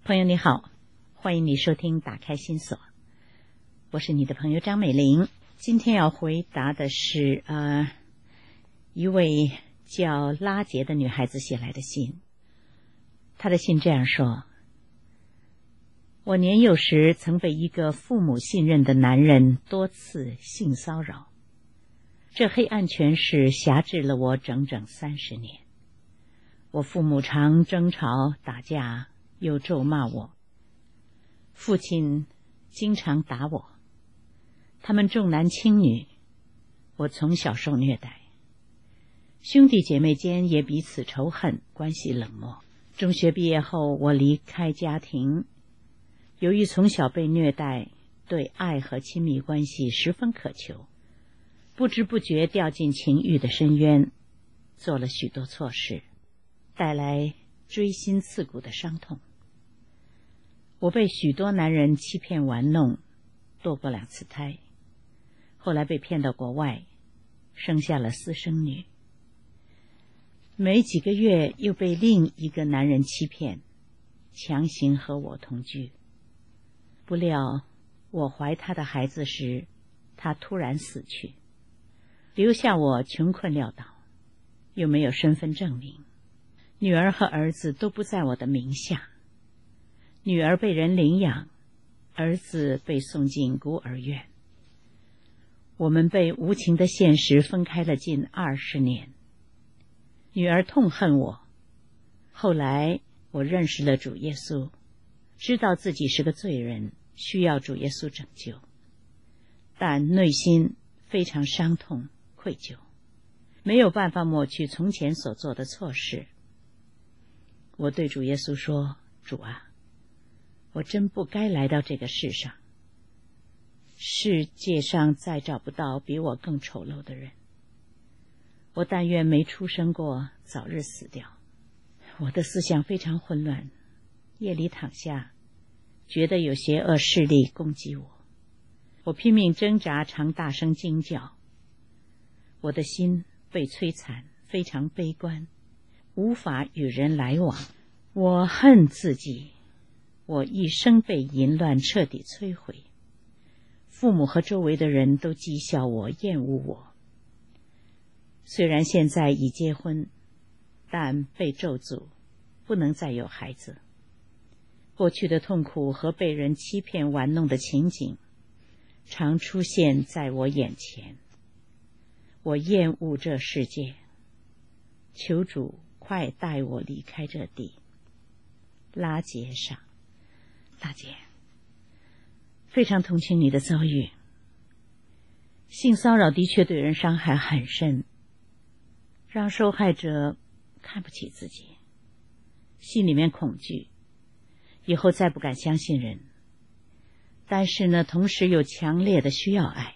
朋友你好，欢迎你收听打开心锁，我是你的朋友张美玲。今天要回答的是一位叫拉杰的女孩子写来的信。她的信这样说：我年幼时曾被一个父母信任的男人多次性骚扰，这黑暗权势辖制了我整整30年。我父母常争吵打架，又咒骂我，父亲经常打我，他们重男轻女，我从小受虐待，兄弟姐妹间也彼此仇恨，关系冷漠。中学毕业后，我离开家庭，由于从小被虐待，对爱和亲密关系十分渴求，不知不觉掉进情欲的深渊，做了许多错事，带来锥心刺骨的伤痛。我被许多男人欺骗玩弄，堕过2次胎，后来被骗到国外，生下了私生女。没几个月又被另一个男人欺骗，强行和我同居。不料我怀他的孩子时，他突然死去，留下我穷困潦倒，又没有身份证明，女儿和儿子都不在我的名下。女儿被人领养，儿子被送进孤儿院。我们被无情的现实分开了近20年。女儿痛恨我，后来我认识了主耶稣，知道自己是个罪人，需要主耶稣拯救，但内心非常伤痛愧疚，没有办法抹去从前所做的错事。我对主耶稣说：主啊，我真不该来到这个世上，世界上再找不到比我更丑陋的人，我但愿没出生过，早日死掉。我的思想非常混乱，夜里躺下，觉得有邪恶势力攻击我，我拼命挣扎，常大声惊叫。我的心被摧残，非常悲观，无法与人来往。我恨自己，我一生被淫乱彻底摧毁。父母和周围的人都讥笑我，厌恶我。虽然现在已结婚，但被咒诅，不能再有孩子。过去的痛苦和被人欺骗玩弄的情景常出现在我眼前。我厌恶这世界，求主快带我离开这地。拉杰上，大姐，非常同情你的遭遇。性骚扰的确对人伤害很深，让受害者看不起自己，心里面恐惧，以后再不敢相信人。但是呢，同时有强烈的需要爱。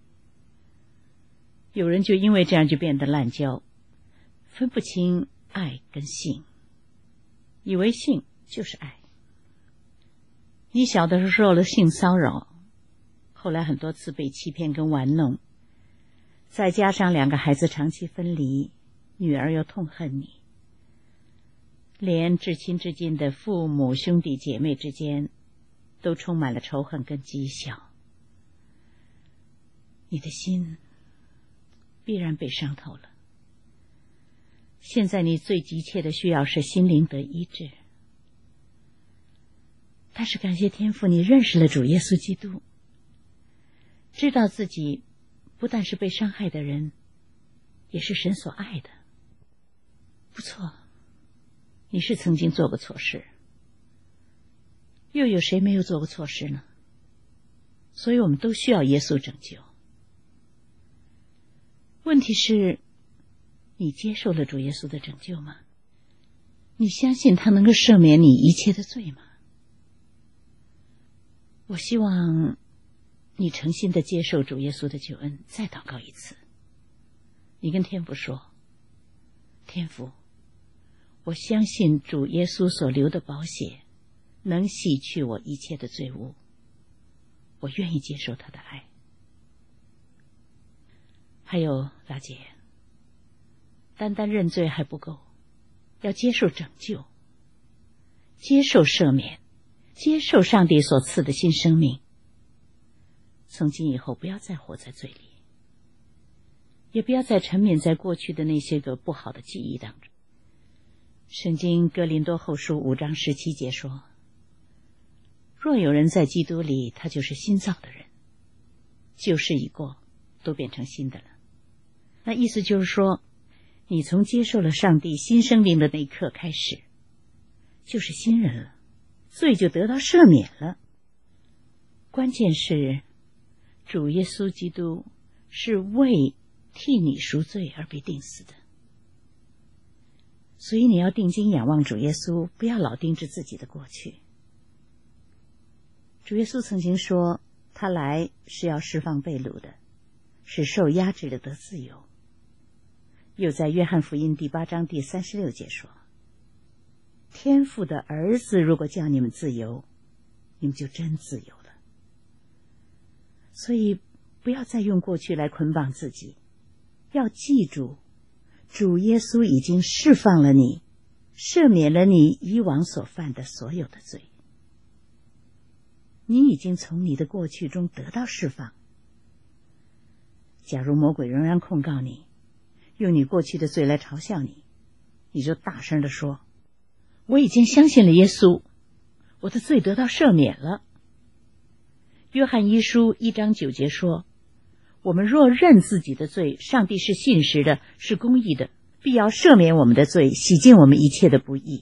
有人就因为这样就变得滥交，分不清爱跟性，以为性就是爱。你小的时候受了性骚扰，后来很多次被欺骗跟玩弄，再加上2个孩子长期分离，女儿又痛恨你，连至亲至近的父母兄弟姐妹之间都充满了仇恨跟讥笑，你的心必然被伤透了。现在你最急切的需要是心灵得医治，但是感谢天父，你认识了主耶稣基督，知道自己不但是被伤害的人，也是神所爱的。不错，你是曾经做过错事，又有谁没有做过错事呢？所以我们都需要耶稣拯救。问题是，你接受了主耶稣的拯救吗？你相信他能够赦免你一切的罪吗？我希望你诚心的接受主耶稣的救恩，再祷告一次。你跟天父说：天父，我相信主耶稣所流的宝血能洗去我一切的罪污，我愿意接受他的爱。还有拉姐，单单认罪还不够，要接受拯救，接受赦免， 接受上帝所赐的新生命。从今以后不要再活在罪里，也不要再沉湎在过去的那些个不好的记忆当中。圣经哥林多后书5章17节说，若有人在基督里，他就是新造的人，旧事已过，都变成新的了。那意思就是说，你从接受了上帝新生命的那一刻开始，就是新人了，罪就得到赦免了。关键是主耶稣基督是为替你赎罪而被钉死的，所以你要定睛仰望主耶稣，不要老盯着自己的过去。主耶稣曾经说，他来是要释放被掳的，使受压制的得自由。又在约翰福音第8章第36节说，天父的儿子如果叫你们自由，你们就真自由了。所以不要再用过去来捆绑自己，要记住，主耶稣已经释放了你，赦免了你以往所犯的所有的罪。你已经从你的过去中得到释放。假如魔鬼仍然控告你，用你过去的罪来嘲笑你，你就大声地说，我已经相信了耶稣，我的罪得到赦免了。约翰一书1章9节说，我们若认自己的罪，上帝是信实的，是公义的，必要赦免我们的罪，洗净我们一切的不义。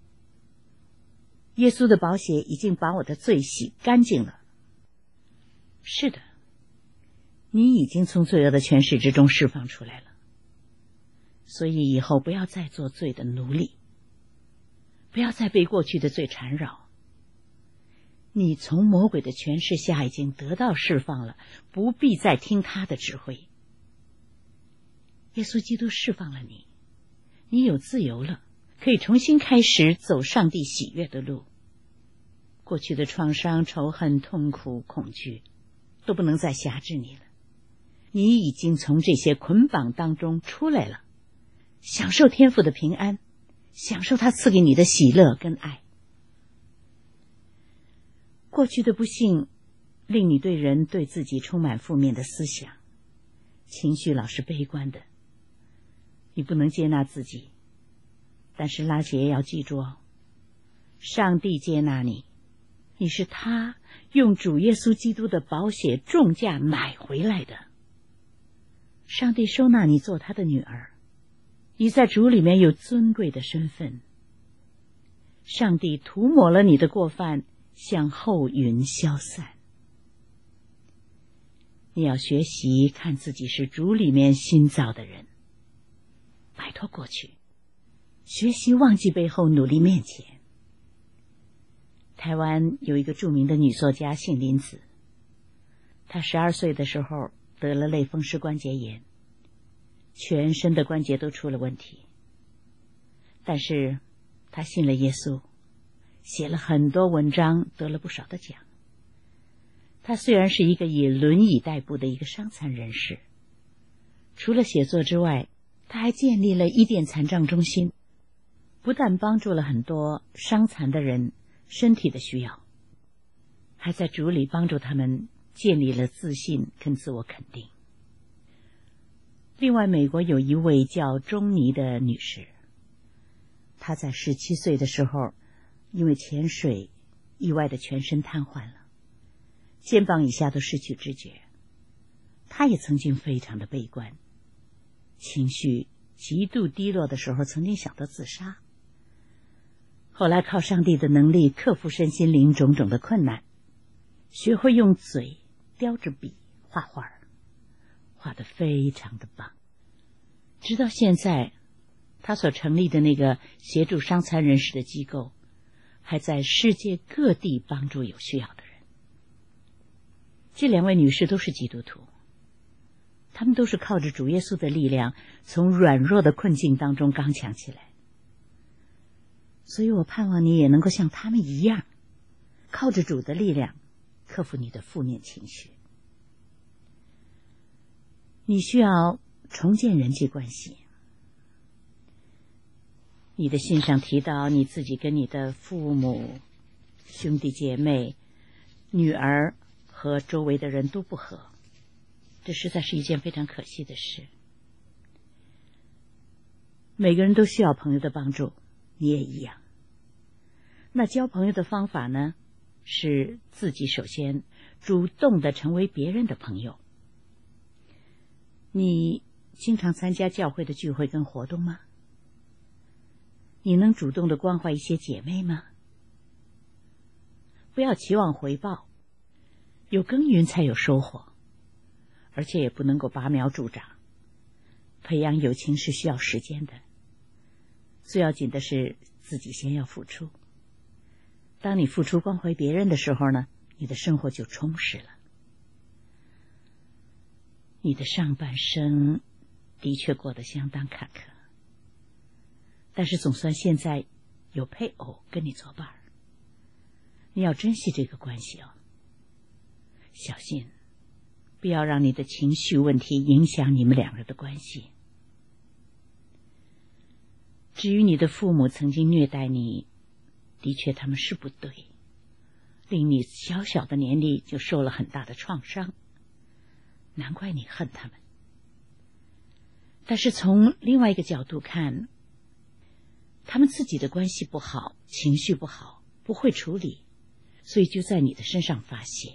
耶稣的宝血已经把我的罪洗干净了。是的，你已经从罪恶的权势之中释放出来了。所以以后不要再做罪的奴隶，不要再被过去的罪缠绕。你从魔鬼的权势下已经得到释放了，不必再听他的指挥。耶稣基督释放了你，你有自由了，可以重新开始走上帝喜悦的路。过去的创伤、仇恨、痛苦、恐惧都不能再辖制你了，你已经从这些捆绑当中出来了，享受天父的平安，享受他赐给你的喜乐跟爱。过去的不幸令你对人对自己充满负面的思想，情绪老是悲观的，你不能接纳自己。但是拉结要记住哦，上帝接纳你，你是他用主耶稣基督的宝血重价买回来的。上帝收纳你做他的女儿，你在主里面有尊贵的身份。上帝涂抹了你的过犯，向后云消散。你要学习看自己是主里面新造的人，摆脱过去，学习忘记背后，努力面前。台湾有一个著名的女作家姓林子，她12岁的时候得了类风湿关节炎，全身的关节都出了问题。但是她信了耶稣，写了很多文章，得了不少的奖。她虽然是一个以轮椅代步的一个伤残人士，除了写作之外，她还建立了伊甸残障中心，不但帮助了很多伤残的人身体的需要，还在主里帮助他们建立了自信跟自我肯定。另外，美国有一位叫钟妮的女士，她在17岁的时候因为潜水意外的全身瘫痪了，肩膀以下都失去知觉。她也曾经非常的悲观，情绪极度低落的时候曾经想到自杀。后来靠上帝的能力克服身心灵种种的困难，学会用嘴叼着笔画画，画得非常的棒。直到现在，他所成立的那个协助伤残人士的机构还在世界各地帮助有需要的人。这2位女士都是基督徒，她们都是靠着主耶稣的力量从软弱的困境当中刚强起来。所以我盼望你也能够像他们一样，靠着主的力量克服你的负面情绪。你需要重建人际关系。你的信上提到你自己跟你的父母兄弟姐妹、女儿和周围的人都不和，这实在是一件非常可惜的事。每个人都需要朋友的帮助，你也一样。那交朋友的方法呢，是自己首先主动的成为别人的朋友。你经常参加教会的聚会跟活动吗？你能主动的关怀一些姐妹吗？不要期望回报，有耕耘才有收获，而且也不能够拔苗助长。培养友情是需要时间的，最要紧的是自己先要付出。当你付出关怀别人的时候呢，你的生活就充实了。你的上半生的确过得相当坎坷，但是总算现在有配偶跟你作伴儿，你要珍惜这个关系哦。小心不要让你的情绪问题影响你们两人的关系。至于你的父母曾经虐待你，的确他们是不对，令你小小的年龄就受了很大的创伤，难怪你恨他们。但是从另外一个角度看，他们自己的关系不好，情绪不好，不会处理，所以就在你的身上发泄。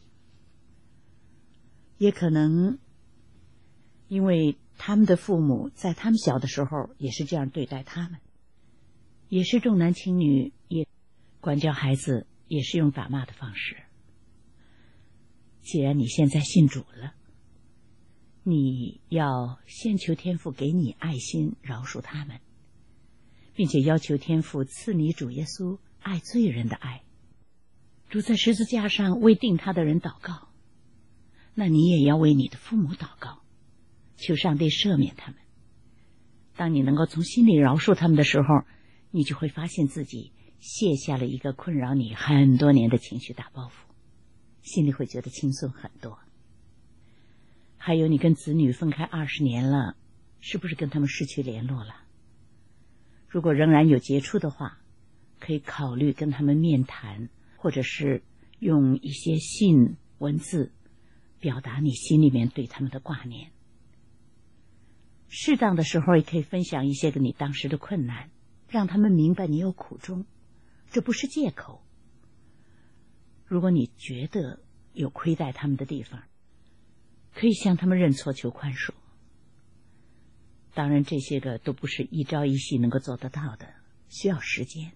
也可能因为他们的父母在他们小的时候也是这样对待他们，也是重男轻女，也管教孩子也是用打骂的方式。既然你现在信主了，你要先求天父给你爱心饶恕他们，并且要求天父赐你主耶稣爱罪人的爱。主在十字架上为定他的人祷告，那你也要为你的父母祷告，求上帝赦免他们。当你能够从心里饶恕他们的时候，你就会发现自己卸下了一个困扰你很多年的情绪大包袱，心里会觉得轻松很多。还有你跟子女分开20年了，是不是跟他们失去联络了？如果仍然有接触的话，可以考虑跟他们面谈，或者是用一些信文字表达你心里面对他们的挂念。适当的时候也可以分享一些个你当时的困难，让他们明白你有苦衷，这不是借口。如果你觉得有亏待他们的地方，可以向他们认错求宽恕。当然这些个都不是一朝一夕能够做得到的，需要时间。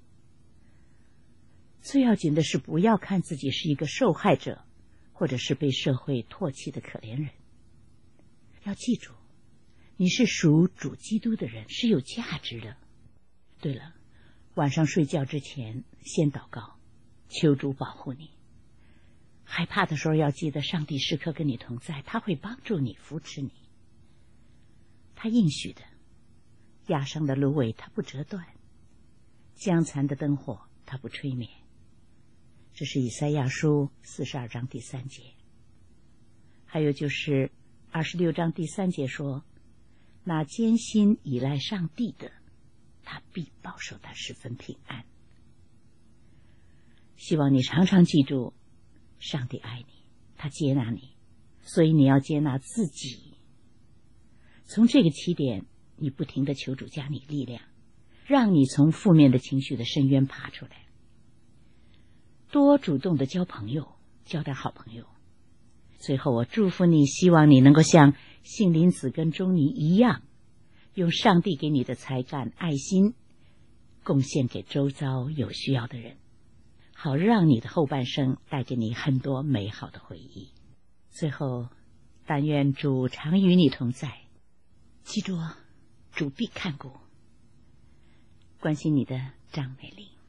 最要紧的是不要看自己是一个受害者，或者是被社会唾弃的可怜人。要记住，你是属主基督的人，是有价值的。对了，晚上睡觉之前先祷告，求主保护你。害怕的时候要记得上帝时刻跟你同在，他会帮助你，扶持你。他应许的，压伤的芦苇他不折断，将残的灯火他不吹灭。这是以赛亚书42章第3节。还有就是26章第3节说，那坚心依赖上帝的，他必保守他十分平安。希望你常常记住，上帝爱你，他接纳你，所以你要接纳自己。从这个起点，你不停地求主加你力量，让你从负面的情绪的深渊爬出来。多主动地交朋友，交点好朋友。最后我祝福你，希望你能够像杏林子跟钟尼一样，用上帝给你的才干爱心贡献给周遭有需要的人，好让你的后半生带给你很多美好的回忆。最后但愿主常与你同在，记住主必看顾。关心你的张美玲。